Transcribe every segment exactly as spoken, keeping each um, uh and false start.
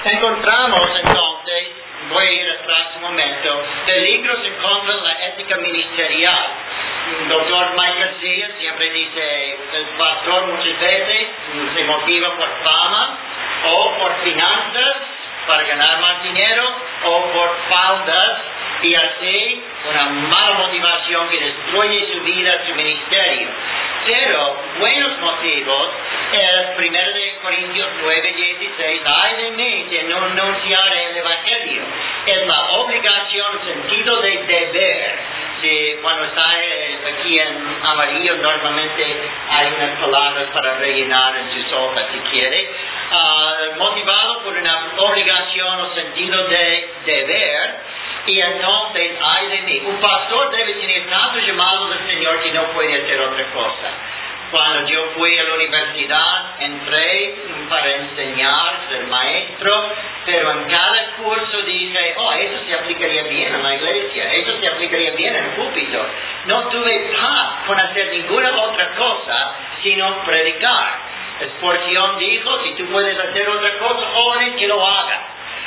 Encontramos entonces, voy a ir atrás un momento, peligros en contra de la ética ministerial. El doctor Michael Zia siempre dice, el pastor muchas veces se motiva por fama o por finanzas para ganar más dinero o por faltas y así una mala motivación que destruye su vida, su ministerio. Pero buenos motivos es primero de Corintios nueve, dieciséis, ay de mí de no anunciar el Evangelio. Es la obligación, sentido de deber. Si cuando está aquí en amarillo normalmente hay unas palabras para rellenar en sus hojas si quiere. Uh, motivado por una obligación o sentido de deber. Y entonces, ay de mí, un pastor debe tener tanto llamado del Señor que no puede hacer otra cosa. Cuando yo fui a la universidad, entré para enseñar, ser maestro, pero en cada curso dije, oh, eso se aplicaría bien en la iglesia, eso se aplicaría bien en el púlpito. No tuve paz con hacer ninguna otra cosa, sino predicar. Exporción dijo, si tú puedes hacer otra cosa, ore que lo haga.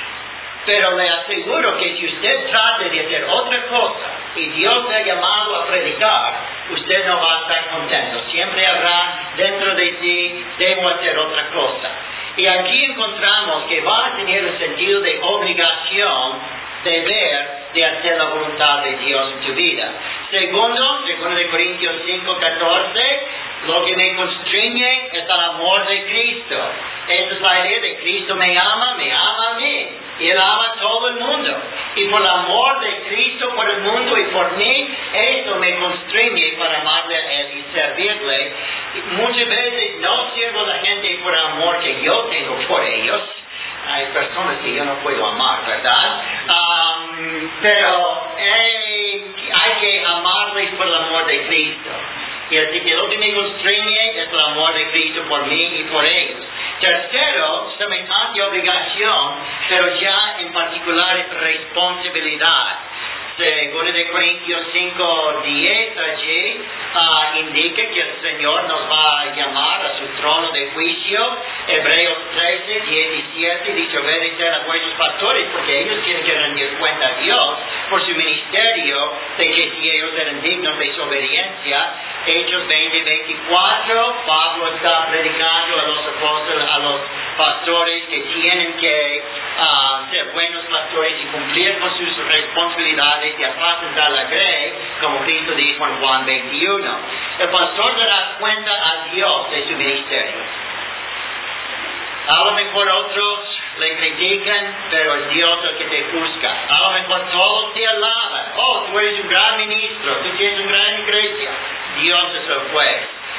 Pero le aseguro que si usted trate de hacer otra cosa y Dios le ha llamado a predicar, usted no va a estar contento. Siempre habrá dentro de sí, debo hacer otra cosa. Y aquí encontramos que va a tener el sentido de obligación, deber de hacer la voluntad de Dios en tu vida. Segundo, segundo de Corintios cinco, catorce, lo que me constriñe es el amor de Cristo. Esa es la idea de Cristo me ama, me ama a mí. Y Él ama a todo el mundo. Y por el amor de Cristo por el mundo y por mí, esto me constriñe para amarle a Él y servirle. Y muchas veces no sirvo a la gente por el amor que yo tengo por ellos. Hay personas que yo no puedo amar, ¿verdad? Um, pero eh, hay que amarles por el amor de Cristo. Y así que lo que me constriñe es el amor de Cristo por mí y por ellos. Tercero, semejante obligación, pero ya en particular responsabilidad. Segundo de Corintios cinco, diez allí uh, indica que el Señor nos va a llamar a su trono de juicio. Hebreos trece, diecisiete dice obedecer a vuestros pastores porque ellos tienen que rendir cuenta a Dios por su ministerio de que si ellos eran dignos de su obediencia. Hechos veinte, veinticuatro, Pablo está predicando a los apóstoles, a los pastores que tienen que uh, ser buenos pastores y cumplir con sus responsabilidades y apacentar la grey, como Cristo dijo en Juan veintiuno. El pastor dará cuenta a Dios de su ministerio. A lo mejor otros le critican, pero es Dios el que te juzga. A lo mejor todos te alaban. Oh, tú eres un gran ministro, tú tienes una gran iglesia. Dios es el juez.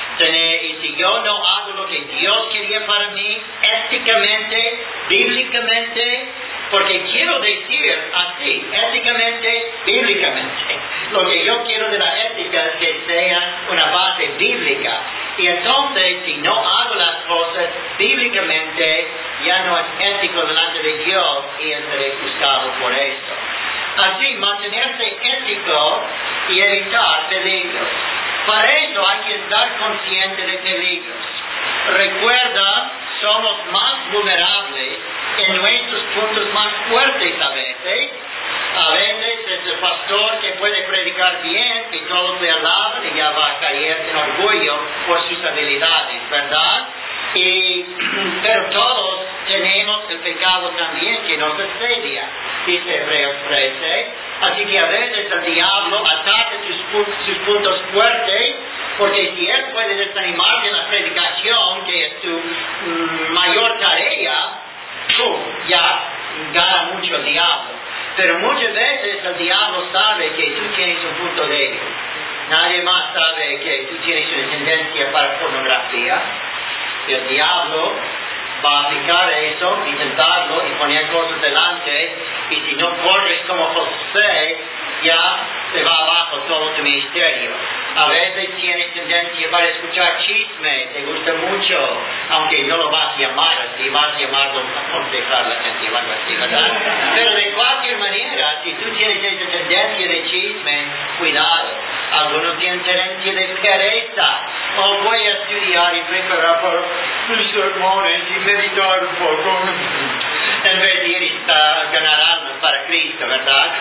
Y si yo no hago lo que Dios quería para mí, éticamente, bíblicamente, porque quiero decir así, éticamente, bíblicamente. Lo que yo quiero de la ética es que sea una base bíblica. Y entonces, si no hago las cosas bíblicamente, ya no es ético delante de Dios y seré juzgado por esto. Así, mantenerse ético y evitar peligros. Para eso hay que estar consciente de peligros. Recuerda, somos más vulnerables en nuestros puntos más fuertes a veces. A veces es el pastor que puede predicar bien y todos le alaban y ya va a caer en orgullo por sus habilidades, ¿verdad? Y, pero todos tenemos el pecado también que nos asedia, dice Hebreos trece. Así que a veces el diablo ataca sus, sus puntos fuertes, porque si él puede desanimarte en la predicación, que es tu mm, mayor tarea, ¡pum!, ya gana mucho el diablo. Pero muchas veces el diablo sabe que tú tienes un punto débil. Nadie más sabe que tú tienes una tendencia para pornografía. Y el diablo va a aplicar eso, intentarlo y poner cosas delante. Y si no corres como José, ya se va abajo todo tu ministerio. A veces tienes tendencia para escuchar chisme, te gusta mucho, aunque no lo vas a llamar así, vas a llamarlo a aconsejar a la gente, o algo así, ¿verdad? Pero de cualquier manera, si tú tienes esa tendencia de chisme, cuidado. Algunos tienen tendencia de pereza. Oh, voy a estudiar y preparar para mis sermones y meditar un poco. En vez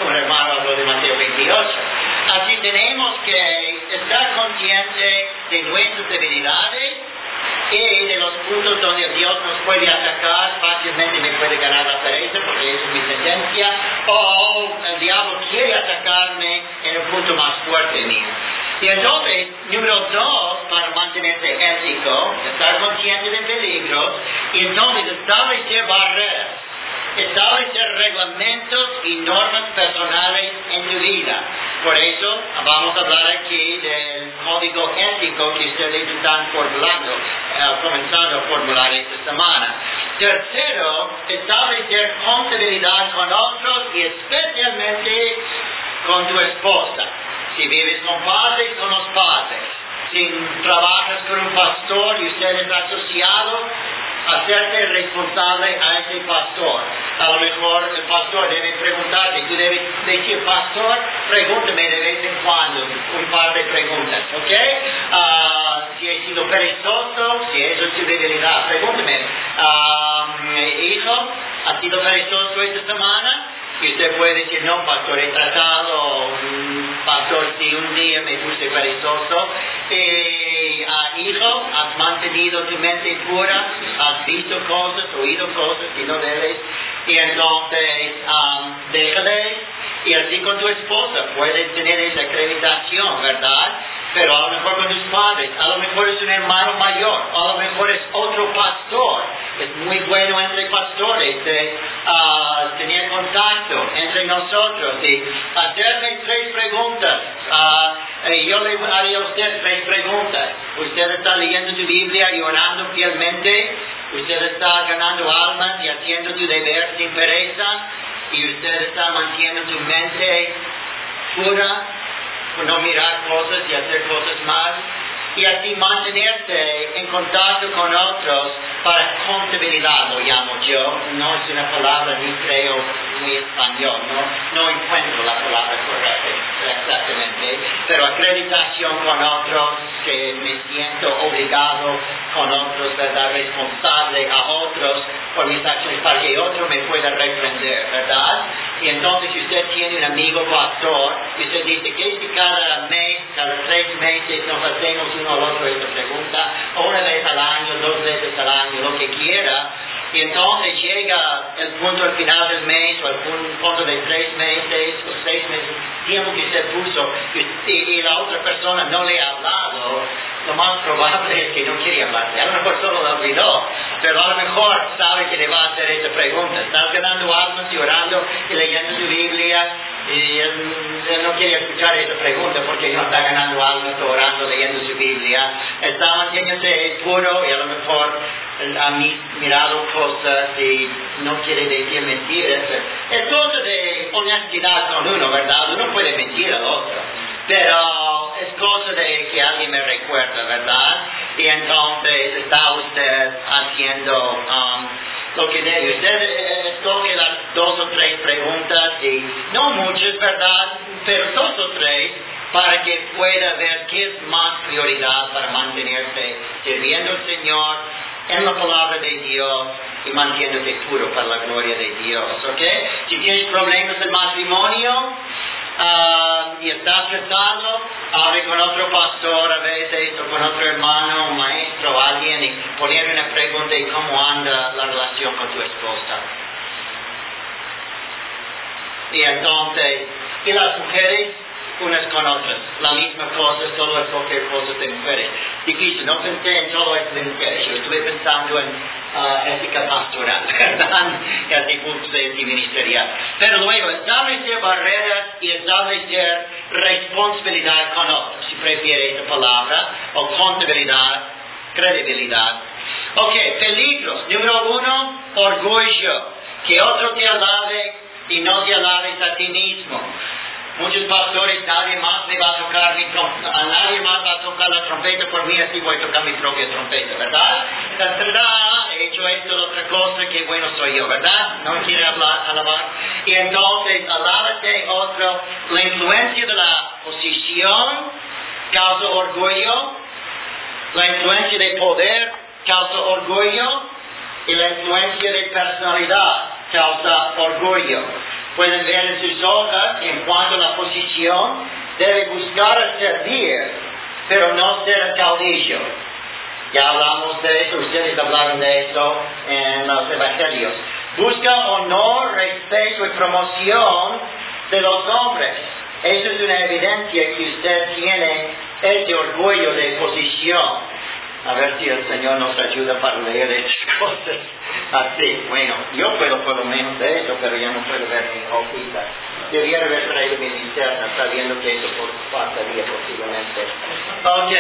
como el hermano habló de Mateo veintiocho. Así tenemos que estar conscientes de nuestras debilidades y de los puntos donde Dios nos puede atacar, fácilmente me puede ganar la pereza porque esa es mi tendencia, o el diablo quiere atacarme en un punto más fuerte mío. Y entonces, número dos, para mantenerse ético, estar consciente de peligros, y entonces establecer barreras, establecer reglamentos y normas personales en tu vida. Por eso vamos a hablar aquí del código ético que ustedes están formulando, uh, comenzando a formular esta semana. Tercero, establecer contabilidad con otros y especialmente con tu esposa. Si vives con padres, con los padres. Si trabajas con un pastor y usted es asociado, hacerte responsable a ese pastor. A lo mejor el pastor debe preguntarte, tú debes decir, pastor, pregúntame de vez en cuando, un par de preguntas, ¿ok? Uh, si he sido perezoso, si eso es tu debilidad, pregúntame, uh, hijo, ¿has sido perezoso esta semana? Y usted puede decir, no, pastor, he tratado, pastor, si un día me puse perezoso. Eh, uh, hijo, has mantenido tu mente pura, has visto cosas, oído cosas que no debes. Y entonces, um, déjale. Y así con tu esposa, puedes tener esa acreditación, ¿verdad? Pero a lo mejor con tus padres, a lo mejor es un hermano mayor, a lo mejor es otro pastor. Es muy bueno entre pastores de uh, tener contacto entre nosotros y hacerme tres preguntas. Uh, y yo le haría a usted tres preguntas. ¿Usted está leyendo tu Biblia y orando fielmente? ¿Usted está ganando almas y haciendo tu deber sin pereza? ¿Y usted está manteniendo tu mente pura por no mirar cosas y hacer cosas mal? Y así mantenerse en contacto con otros para contabilidad, lo llamo yo. No es una palabra ni creo muy español, no, no encuentro la palabra correcta exactamente, pero acreditación con otros, que me siento obligado con otros, ¿verdad? Responsable a otros por mis acciones para que otro me pueda reprender, ¿verdad? Y entonces si usted tiene un amigo pastor y usted dice que si cada mes, cada tres meses nos hacemos uno al otro esta pregunta, o una vez al año, dos veces al año, lo que quiera, y entonces llega el punto al final del mes o al punto de tres meses o seis meses, tiempo que usted puso, y, y la otra persona no le ha hablado, lo más probable es que no quiere hablarle. A lo mejor solo lo olvidó, pero a lo mejor sabe que le va a hacer esta pregunta. Estás ganando almas y orando y leyendo su Biblia, y él, él no quiere escuchar esta pregunta porque no está ganando almas, orando, leyendo su Biblia. Está manteniéndose puro y a lo mejor ha mirado cosas y no quiere decir mentiras. Es cosa de honestidad con uno, ¿verdad? Uno puede mentir al otro, pero es cosa de que alguien me recuerda, ¿verdad? Y entonces está usted haciendo um, lo que debe. Usted escoge las dos o tres preguntas, y no muchas, ¿verdad? Pero dos o tres, para que pueda ver qué es más prioridad para mantenerse sirviendo al Señor en la palabra de Dios y manteniéndote puro para la gloria de Dios, ¿ok? Si tienes problemas de matrimonio, Uh, y estás casado, hable con otro pastor a veces, o con otro hermano, un maestro, alguien, y poner una pregunta de cómo anda la relación con tu esposa. Y entonces, y las mujeres, unas con otras, la misma cosa, solo es cualquier cosa de mujeres. Difícil, no pensé en todo esto de mujeres, yo estuve pensando en uh, ética pastoral, ¿verdad? Y así puse ministerial. Pero luego, establecer barreras y establecer responsabilidad con otros, si prefiere esa palabra, o contabilidad, credibilidad. Ok, peligros. Número uno, orgullo. Que otro te alabe y no te alabes a ti mismo. Muchos pastores, nadie más me va a tocar mi trompeta, a nadie más va a tocar la trompeta por mí, así voy a tocar mi propia trompeta, ¿verdad? ¿Verdad? He hecho esto, otra cosa, qué bueno soy yo, ¿verdad? No quiere hablar, alabar. Y entonces, alábate otro. La influencia de la posición causa orgullo, la influencia de poder causa orgullo, y la influencia de personalidad causa orgullo. pueden ver en sus hojas, en cuanto a la posición, debe buscar a servir, pero no ser el caudillo. Ya hablamos de eso, ustedes hablaron de eso en los evangelios. Busca honor, respeto y promoción de los hombres. Eso es una evidencia que usted tiene ese orgullo de posición. A ver si el Señor nos ayuda para leer estas cosas así. Bueno, yo puedo por lo menos de eso, pero ya no puedo ver mi hojita. Debería haber traído mi linterna, sabiendo que eso pasaría posiblemente. Ok.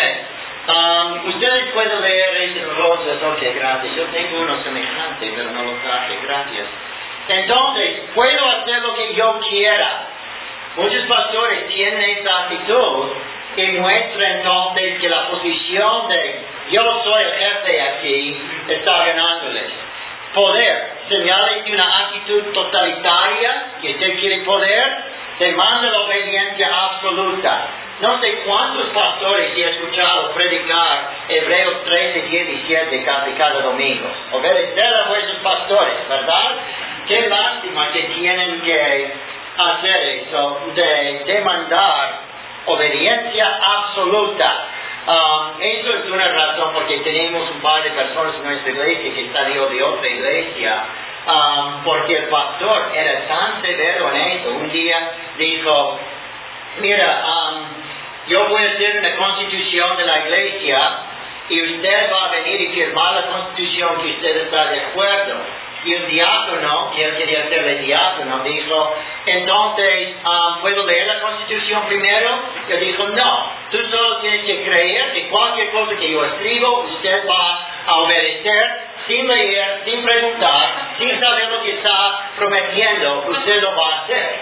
Um, ustedes pueden leer esas rosas. Ok, gracias. Yo tengo uno semejante, pero no lo traje. Gracias. Entonces, puedo hacer lo que yo quiera. Muchos pastores tienen esa actitud y muestran entonces que la posición de yo soy el jefe aquí está ganándoles poder. Señales de una actitud totalitaria, que usted quiere poder, demanda la obediencia absoluta. No sé cuántos pastores he escuchado predicar Hebreos trece, diecisiete casi cada domingo. Obedecer a vuestros pastores, ¿verdad? Qué lástima que tienen que hacer eso, de demandar obediencia absoluta. Um, eso es una razón porque tenemos un par de personas en nuestra iglesia que salió de otra iglesia, um, porque el pastor era tan severo en eso. Un día dijo, mira, um, yo voy a hacer una constitución de la iglesia y usted va a venir y firmar la constitución que usted está de acuerdo. Y un diácono, que él quería serle diácono, dijo, entonces, um, ¿puedo leer la Constitución primero? Y él dijo, no, tú solo tienes que creer que cualquier cosa que yo escribo, usted va a obedecer, sin leer, sin preguntar, sin saber lo que está prometiendo, usted lo va a hacer.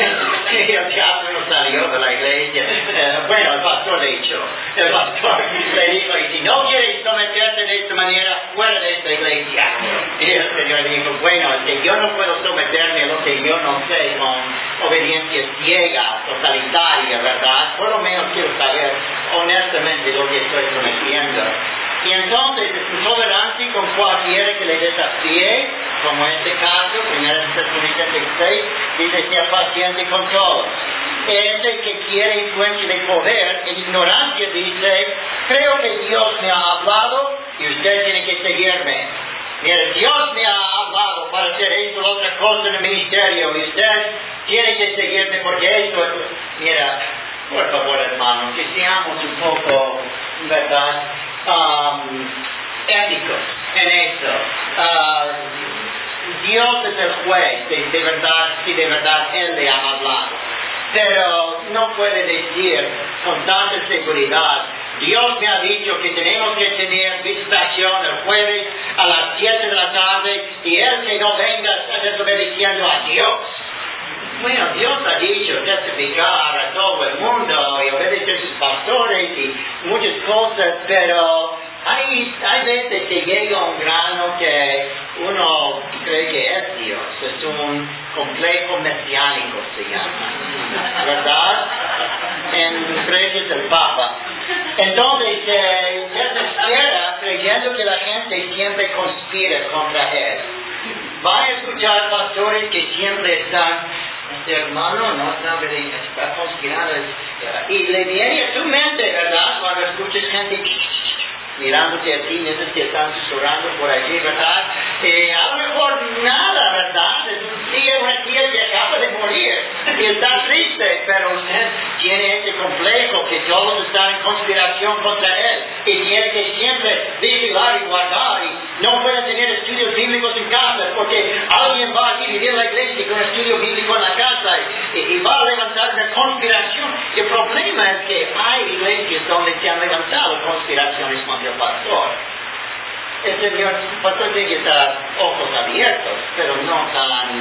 Y el diácono salió de la iglesia. Eh, bueno, el pastor le dijo, el pastor le dijo, y si no quieres someterte de esta manera, fuera de esta iglesia. Y el Señor dijo, bueno, es que yo no puedo someterme a lo que yo no sé con obediencia ciega, totalitaria, ¿verdad? Por lo menos quiero saber honestamente lo que estoy prometiendo. Y entonces es tolerancia con cualquiera que le desafíe, como en este caso, primero Tesalonicenses seis, dice sea paciente con todos. Ese que quiere influencia de poder, en ignorancia dice, creo que Dios me ha hablado y usted tiene que seguirme. Mira, Dios me ha hablado para hacer esto o otra cosa en el ministerio y usted tiene que seguirme porque esto es... Mira, por favor hermano, que seamos un poco, ¿verdad? Um, éticos en eso. Uh, Dios es el juez, de, de verdad, si de verdad Él le ha hablado. Pero no puede decir con tanta seguridad, Dios me ha dicho que tenemos que tener visitación el jueves a las siete de la tarde y Él que no venga está desobedeciendo a Dios. Bueno, Dios ha dicho testificar a todo el mundo y obedecer a sus pastores y muchas cosas, pero hay, hay veces que llega un grano que uno cree que es Dios. Es un complejo mesiánico, se llama, ¿verdad? En Reyes del Papa. Entonces, eh, desespera creyendo que la gente siempre conspira contra Él. Va a escuchar pastores que siempre están, este hermano no sabe de está conspirando. Y le viene a tu mente, ¿verdad? Cuando escuchas gente mirándote a ti, mientras que están susurrando por allí, ¿verdad? Eh, a lo mejor nada, ¿verdad? Es un tío, una tía que acaba de morir y está triste, pero usted tiene ese complejo que todos están en conspiración contra él y tiene que siempre vigilar y guardar y no puede tener estudios bíblicos en casa porque alguien va a vivir en la iglesia con estudio bíblico en la casa y, y va a levantar una conspiración. El problema es que hay iglesias donde se han levantado conspiraciones contra el pastor. El Señor, el pastor tiene que estar ojos abiertos, pero no tan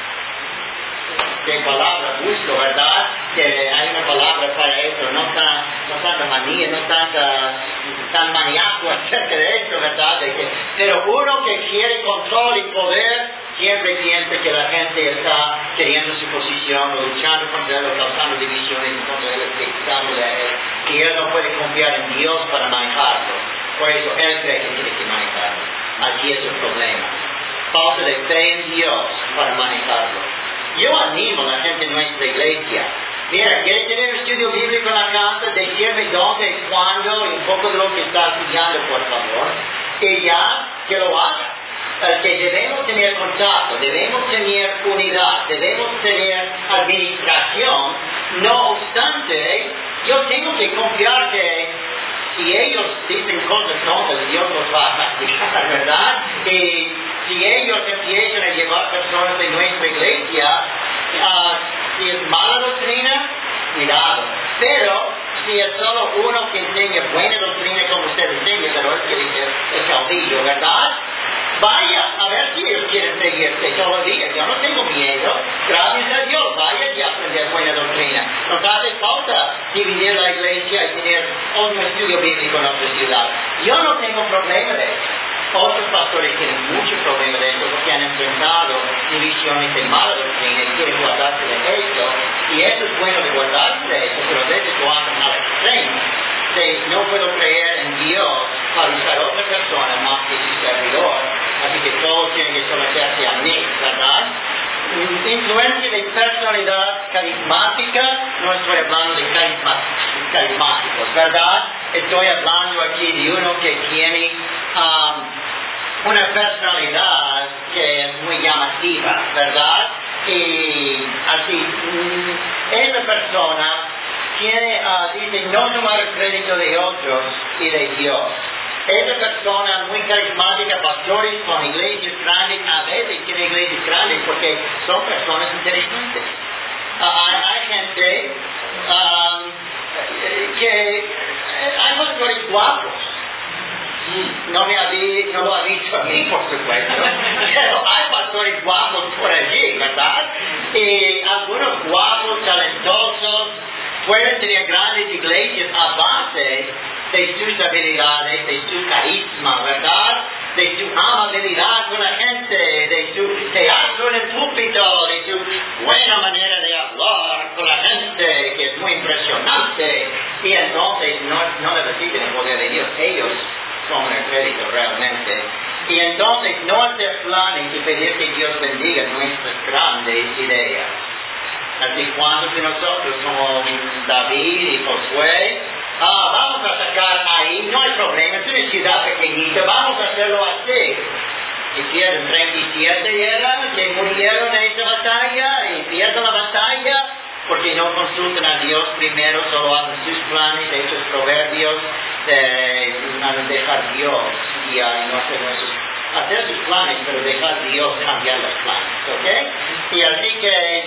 de palabra justo, ¿verdad? Que hay una palabra para eso, no tan, no tanta manía, no tanta, tan maníaco acerca de esto, ¿verdad? De que, pero uno que quiere control y poder, siempre piensa que la gente está queriendo su posición, o luchando contra él, o causando divisiones contra él, dictándole a él, y él no puede confiar en Dios para manejarlo. Por eso él cree que tiene que manejarlo. Aquí es el problema. Falta de fe en Dios para manejarlo. Yo animo a la gente de nuestra iglesia. Mira, ¿quieres tener un estudio bíblico en la casa? Decirme dónde, cuándo y un poco de lo que está estudiando, por favor. Y ya que lo haga. Uh, que debemos tener contacto, debemos tener unidad, debemos tener administración. No obstante, yo tengo que confiar que si ellos dicen cosas tontas, Dios los va a castigar, ¿verdad? Y si ellos empiezan a llevar personas de nuestra iglesia, uh, si es mala doctrina, cuidado. Pero si es solo uno que enseña buena doctrina como usted enseña, pero es que dice el caudillo, ¿verdad? Vaya, a ver si ellos quieren seguirte todavía. Yo no tengo miedo. Gracias a Dios, vaya y aprender buena doctrina. Nos hace falta dividir la iglesia y tener otro estudio bíblico en nuestra ciudad. Yo no tengo problema de eso. Otros pastores tienen mucho problema de eso porque han enfrentado divisiones de mala doctrina y quieren guardarse de eso. Y eso es bueno de guardarse de eso, pero a veces lo hacen al extremo. De no puedo creer en Dios para usar a otra persona más que su servidor. Así que todos tienen que someterse a mí, ¿verdad? Influencia de personalidad carismática, no estoy hablando de carismáticos, ¿verdad? Estoy hablando aquí de uno que tiene um, una personalidad que es muy llamativa, ¿verdad? Y así, esa persona tiene, uh, dice, no tomar el crédito de otros y de Dios. Esa persona muy carismática, pastores con iglesias grandes, a veces tiene iglesias grandes porque son personas interesantes. Uh, hay, hay gente um, que, hay pastores guapos. No, me habí, no lo ha visto a mí, por supuesto, pero hay pastores guapos por allí, ¿verdad? Y algunos guapos, talentosos, pueden tener grandes iglesias a base de sus habilidades, de su carisma, ¿verdad? De su amabilidad con la gente, de su teatro en el púlpito, de su buena manera de hablar con la gente, que es muy impresionante. Y entonces no, no necesitan el poder de Dios, ellos son el crédito realmente. Y entonces no hacer planes y pedir que Dios bendiga nuestras grandes ideas. Así cuando de nosotros como David y Josué, ah, vamos a sacar ahí, no hay problema, es una ciudad pequeñita, vamos a hacerlo así. Hicieron treinta y siete eran que murieron en esta batalla y pierden la batalla porque no consultan a Dios primero, solo hacen sus planes, estos proverbios de no dejar Dios y uh, no hacer nuestros hacer sus planes, pero dejar a Dios cambiar los planes, ¿ok? Y así que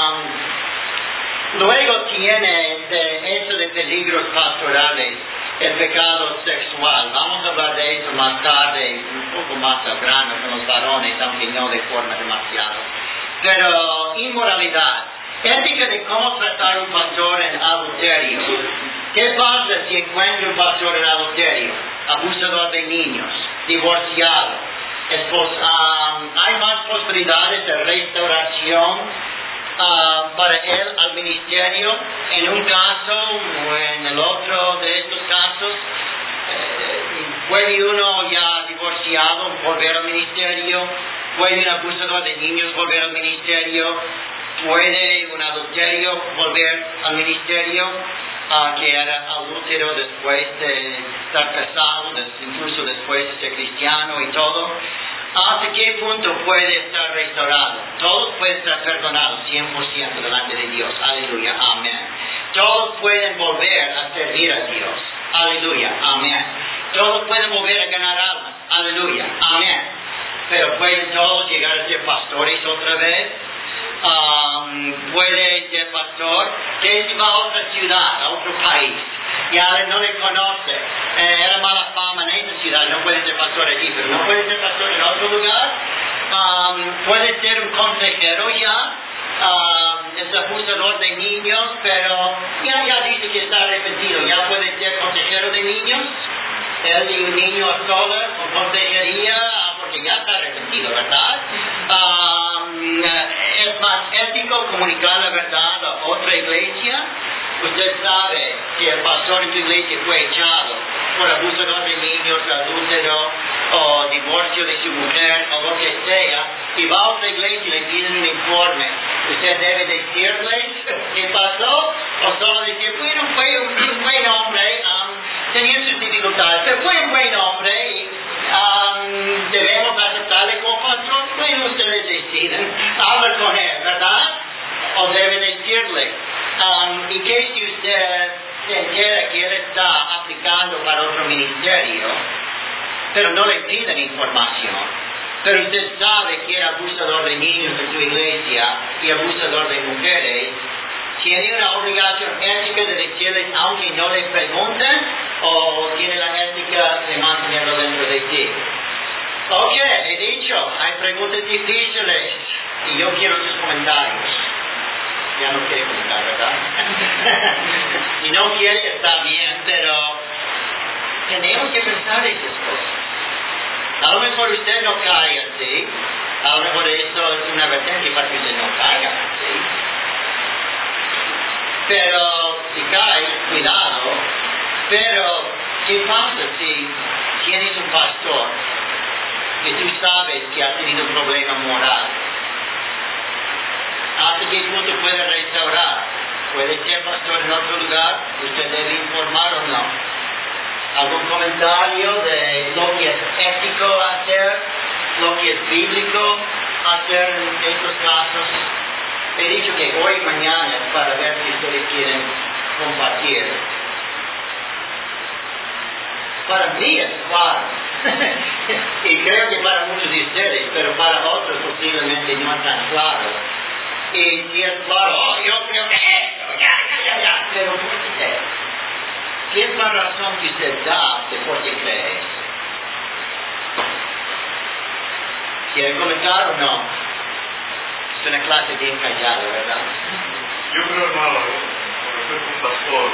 um, luego tiene de eso de peligros pastorales, el pecado sexual. Vamos a hablar de eso más tarde, un poco más al grano con los varones, aunque no de forma demasiado. Pero inmoralidad, ética de cómo tratar a un pastor en adulterio. ¿Qué pasa si encuentra un pastor en adulterio? Abusador de niños, divorciado. Pues, um, hay más posibilidades de restauración uh, para él al ministerio en un caso o en el otro de estos casos. Eh, puede uno ya divorciado volver al ministerio, puede un abusador de niños volver al ministerio, puede un adulterio volver al ministerio, uh, que era adúltero después de estar casado, incluso después de ser cristiano y todo. ¿Hasta qué punto puede estar restaurado? Todos pueden estar perdonados cien por ciento delante de Dios. Aleluya, amén. Todos pueden volver a servir a Dios. Aleluya, amén. Todos pueden volver a ganar almas. Aleluya, amén. Pero pueden todos llegar a ser pastores otra vez. Um, puede ser pastor que se va a otra ciudad, a otro país. Ya no le conoce. Eh, era mala fama en esa ciudad, no puede ser pastor allí, pero no puede ser pastor en otro lugar. Um, puede ser un consejero ya. Um, es abusador de niños, pero ya, ya dice que está arrepentido. Ya puede ser consejero de niños. Él y un niño a solas con consejería, porque ya está arrepentido, ¿verdad? Um, es más ético comunicar la verdad a otra iglesia. Usted sabe que el pastor en su iglesia fue echado por abusador de niños, adúltero, o divorcio de su mujer, o lo que sea, y va a otra iglesia y le piden un informe. Usted debe decirles qué pasó, o solo decir, bueno, fue un, un buen hombre, um, tenía sus dificultades, pero fue un buen hombre y um, debemos aceptarle como pastor. Bueno, ustedes deciden, habla con él, ¿verdad? O debe decirle. Um, y que si usted se entera que él está aplicando para otro ministerio, pero no le piden información, pero usted sabe que era abusador de niños en su iglesia y abusador de mujeres, ¿tiene una obligación ética de decirles aunque no le pregunten, o tiene la ética de mantenerlo dentro de ti? Ok, he dicho, hay preguntas difíciles y yo quiero sus comentarios. Ya no quiere comentar, ¿verdad? Si no quiere, está bien, pero tenemos que pensar esas cosas. A lo mejor usted no cae así, a lo mejor esto es una advertencia para que usted no caiga así. Pero si cae, cuidado. Pero, ¿qué pasa si tienes un pastor que tú sabes que ha tenido un problema moral? ¿Hasta qué punto puede restaurar? ¿Puede ser pastor en otro lugar? ¿Usted debe informar o no? ¿Algún comentario de lo que es ético hacer, lo que es bíblico hacer en estos casos? He dicho que hoy y mañana para ver si ustedes quieren compartir. Para mí es claro. Y creo que para muchos de ustedes, pero para otros posiblemente no es tan claro. Y si es claro, oh, yo creo que esto, ya, ya, ya, ya. Pero ¿por qué? ¿Qué es la razón que usted da de por qué cree eso? ¿Quiere comentar o no? Es una clase bien callada, ¿verdad? Yo creo, hermano, por ser un pastor,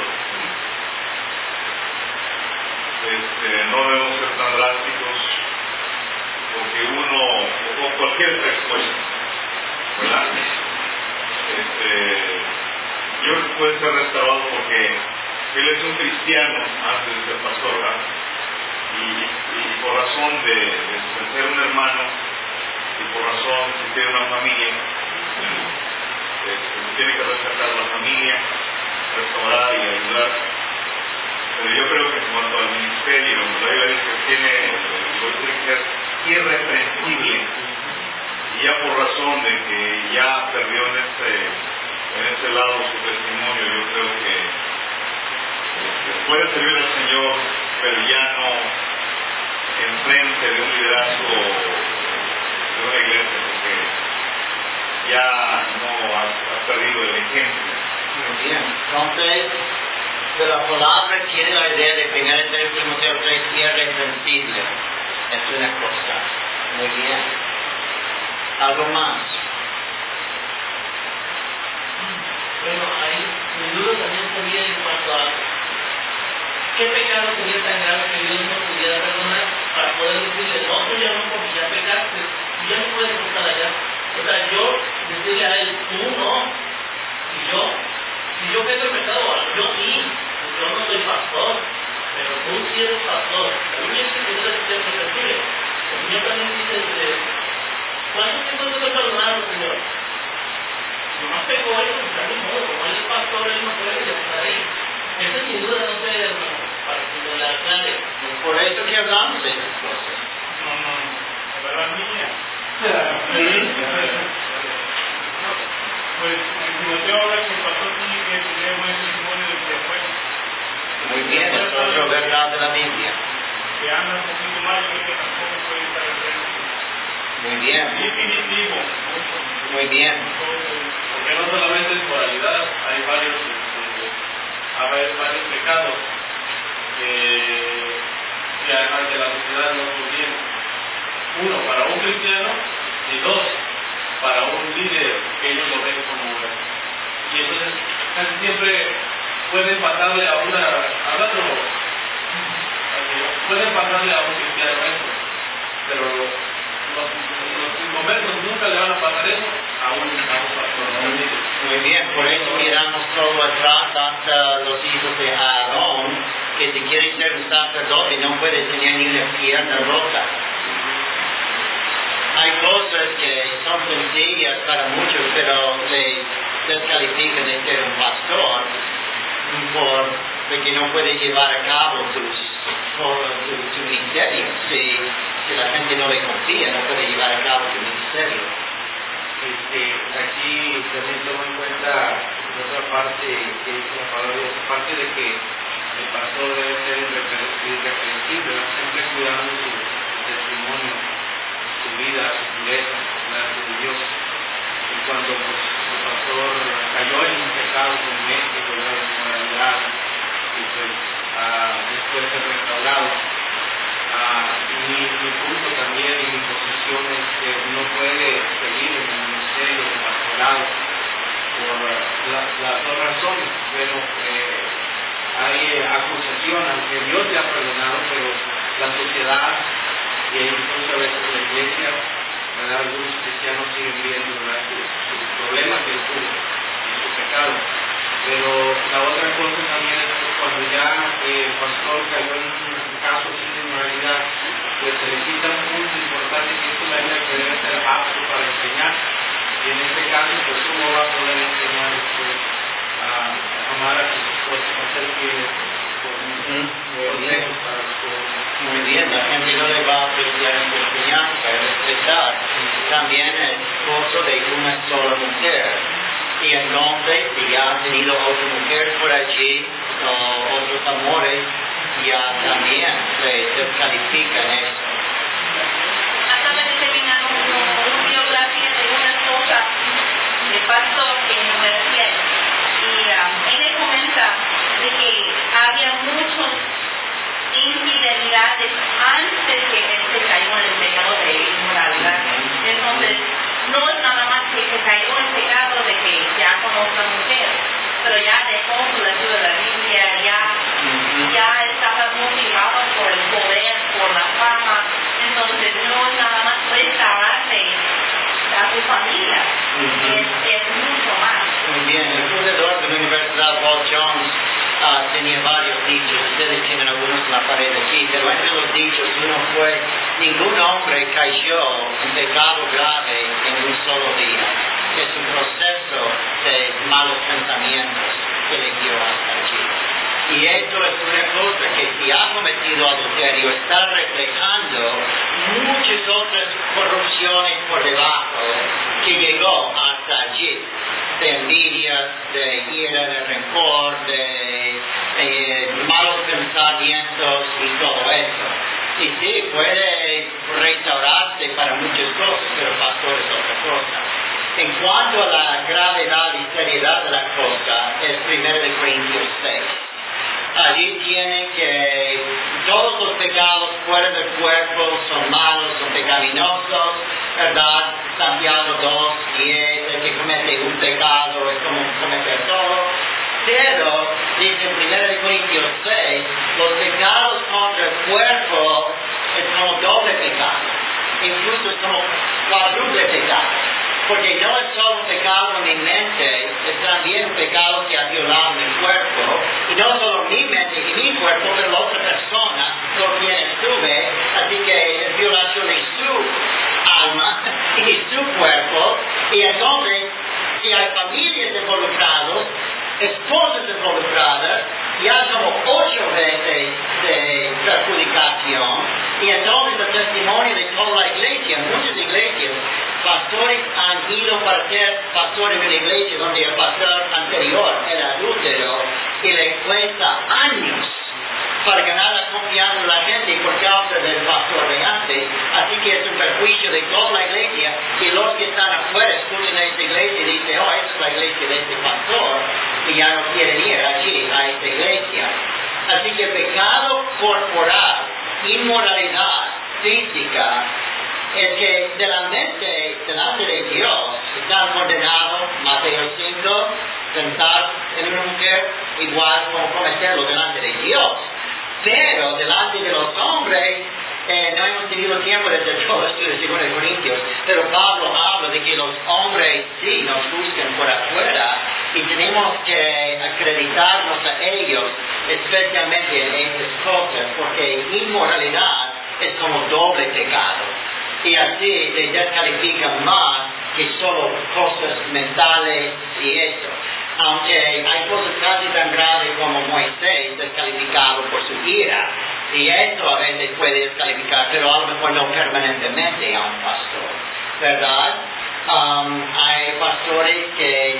este, no debemos ser tan drásticos, porque uno, o cualquier respuesta, ¿verdad? Este, yo puedo ser restaurado porque él es un cristiano antes de ser pastor, ¿verdad? Y, y por razón de, de, de ser un hermano, y por razón de ser una familia, este, tiene que rescatar la familia, restaurar y ayudar. Pero yo creo que en cuanto al ministerio, la Biblia dice que tiene, tiene que ser irreprensible. Y ya por razón de que ya perdió en este, en este lado su testimonio, yo creo que puede servir al Señor, pero ya no enfrente de un liderazgo de una iglesia, porque ya no ha, ha perdido el ejemplo. Muy bien. Entonces, de la palabra tiene la idea de primera de Timoteo tres, irreprensible. Es una cosa. Muy bien. ¿Algo más? Bueno, ahí mi duda también sería en cuanto a qué pecado sería tan grave que Dios no pudiera perdonar para poder decirle, no, tú ya no, porque ya pecaste, tú ya no puedes estar allá. O sea, yo decirle a él, tú no, y yo, si yo peco el pecado, yo sí, yo no soy pastor, pero tú sí eres pastor. La Biblia dice que no debe ser perfectible. El Señor también dice, ¿cuánto tiempo te puede perdonar, Señor? Si más pecó él, pues está de modo, como él es pastor, él no puede estar ahí. Esa es mi duda, no sé, hermano, para que me la aclare. Por eso que hablamos de esas cosas. No, no, la verdad mía. Pues en Timoteo habla que el pastor tiene que tener buen testimonio del que fue. Muy bien, es otra verdad de la Biblia. Que anda un poquito mal, yo creo que tampoco puede estar en frente. Muy bien, Definitivo. muy bien. Porque no solamente es moralidad, hay varios, este, hay varios pecados que, que además de la sociedad no conviene. Uno, para un cristiano, y dos, para un líder que ellos lo ven como. Y entonces casi siempre pueden pasarle a una, hablando, pueden pasarle a un cristiano eso, pero los, los inconversos nunca le van a pasar eso a un, a un pastor, a un líder. Muy bien, por eso miramos todo atrás hasta los hijos de Aarón, que si quiere ser un sacerdote no puede tener ni una pierna rota. Hay cosas que son sencillas para muchos, pero le de que no puedes llevar a cabo tus, tu, tu ministerio. Si, si la gente no le confía, no puede llevar a cabo tu ministerio. Este, aquí también tomo en cuenta otra parte que dice la palabra, aparte de que el pastor debe ser irreprensible, siempre cuidando su testimonio, su vida, su pureza, delante de Dios. Y cuando pues, el pastor cayó en un pecado con México, de la inmoralidad, y pues ah, después de restaurado, ah, mi, mi punto también y mi posición es que no puede seguir en el ministerio de pastorado por la, las dos razones. Bueno, eh, hay eh, acusación, aunque Dios le ha perdonado, pero la sociedad y incluso a veces la iglesia, ¿verdad? Algunos cristianos siguen viendo, ¿verdad?, sus, sus problemas que él tuvo en su pecado. Pero la otra cosa también es que cuando ya eh, el pastor cayó en un caso así de inmoralidad, pues se le quita un punto importante que es la vida que debe ser apto para enseñar. Y en este caso, pues cómo va a poder enseñar después a amar a sus esposos, hacer fieles por consejos para los jóvenes. Muy bien, la gente no le va a apreciar su enseñanza, respetar también el esposo de una sola mujer. Y entonces, si ya ha tenido otra mujer por allí, o otros amores, ya también se descalifican eso. Acaba de terminar una biografía de una esposa de pastor que no era fiel. Y um, ella comenta de que había muchas infidelidades antes que él se cayó en el pecado de inmoralidad. Entonces, no es nada más que se cayó en el pecado de que ya con otra mujer, pero ya dejó su lectura de la Biblia, ya, ya estaba motivado por el poder, por la fama. Entonces, no es nada más restaurarse a su familia, es, es mucho más. Muy bien, el profesor de la Universidad Paul Jones uh, tenía varios dichos, ustedes tienen algunos en la pared aquí, pero entre los dichos uno fue: ningún hombre cayó en pecado grave en un solo día. Es un proceso de malos pensamientos que le dio hasta allí. Y esto es una cosa que si ha cometido adulterio está reflejando muchas otras corrupciones por debajo que llegó hasta allí. De envidia, de ira, de rencor, de eh, malos pensamientos y todo eso. Y sí, puede restaurarse para muchas cosas, pero pastor es otra cosa. En cuanto a la gravedad y seriedad de la cosa, es primero de Corintios seis. Allí tiene que todos los pecados fuera del cuerpo son malos, son pecaminosos, ¿verdad? Santiago dos, diez, el que comete un pecado es como cometer todo. Pero, dice en primero de Corintios seis, los pecados contra el cuerpo es como doble pecado, incluso es como cuádruple pecado. Porque no es solo un pecado en mi mente, es también un pecado que ha violado mi cuerpo. Y no solo mi mente y mi cuerpo, pero la otra persona con quien estuve. Así que es violación de su alma y su cuerpo. Y entonces, si hay familias involucradas, esposas involucradas, ya somos ocho veces de perjudicación. Y entonces el testimonio de toda la iglesia, muchas iglesias, pastores han ido para ser pastores de una iglesia donde el pastor anterior era adúltero y le cuesta años para ganar la confianza de la gente por causa del pastor de antes. Así que es un perjuicio de toda la iglesia, y los que están afuera escuchan a esta iglesia y dicen: oh, esta es la iglesia de este pastor, y ya no quieren ir allí a esta iglesia. Así que pecado corporal, inmoralidad física, es que de la mente, delante de Dios, están condenados. Mateo cinco, pensar en una mujer igual como cometerlo delante de Dios. Pero delante de los hombres, eh, no hemos tenido tiempo de hacer todo esto de segundo de Corintios, pero Pablo habla de que los hombres sí nos buscan por afuera y tenemos que acreditarnos a ellos, especialmente en estas cosas, porque inmoralidad es como doble pecado. Y así se descalifica más que solo cosas mentales y eso. aunque hay cosas casi tan graves como Moisés descalificado por su ira, y esto a veces puede descalificar, pero a lo mejor no permanentemente a un pastor, ¿verdad? Um, hay pastores que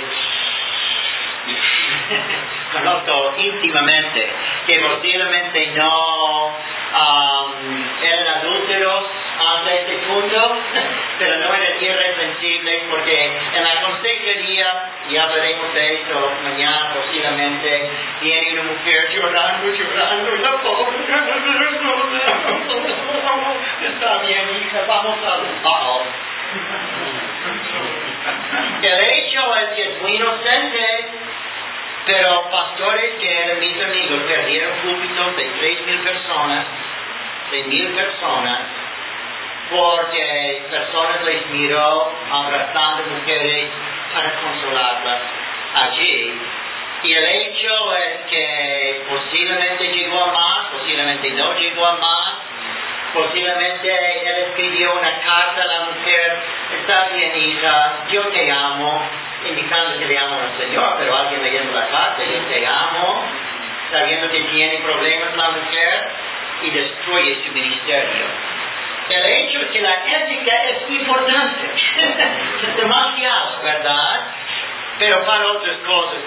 conozco íntimamente, que posiblemente no um, eran adúlteros hasta este punto, pero no eran irreprensibles, porque en la consejería, y hablaremos de esto mañana posiblemente, viene una mujer llorando, llorando, la pobre, está bien, hija, vamos a oh. El hecho es que es muy inocente, pero pastores que eran mis amigos perdieron púlpitos de tres mil personas, de mil personas, porque personas les miró abrazando mujeres para consolarlas allí. Y el hecho es que posiblemente llegó a más, posiblemente no llegó a más, posiblemente él escribió una carta a la mujer, está bien hija, yo te amo, indicando que le amo al Señor, pero alguien leyendo la carta, yo te amo, sabiendo que tiene problemas la mujer, y destruye su ministerio. El hecho es que la ética es importante, es demasiado, ¿verdad? Pero para otras cosas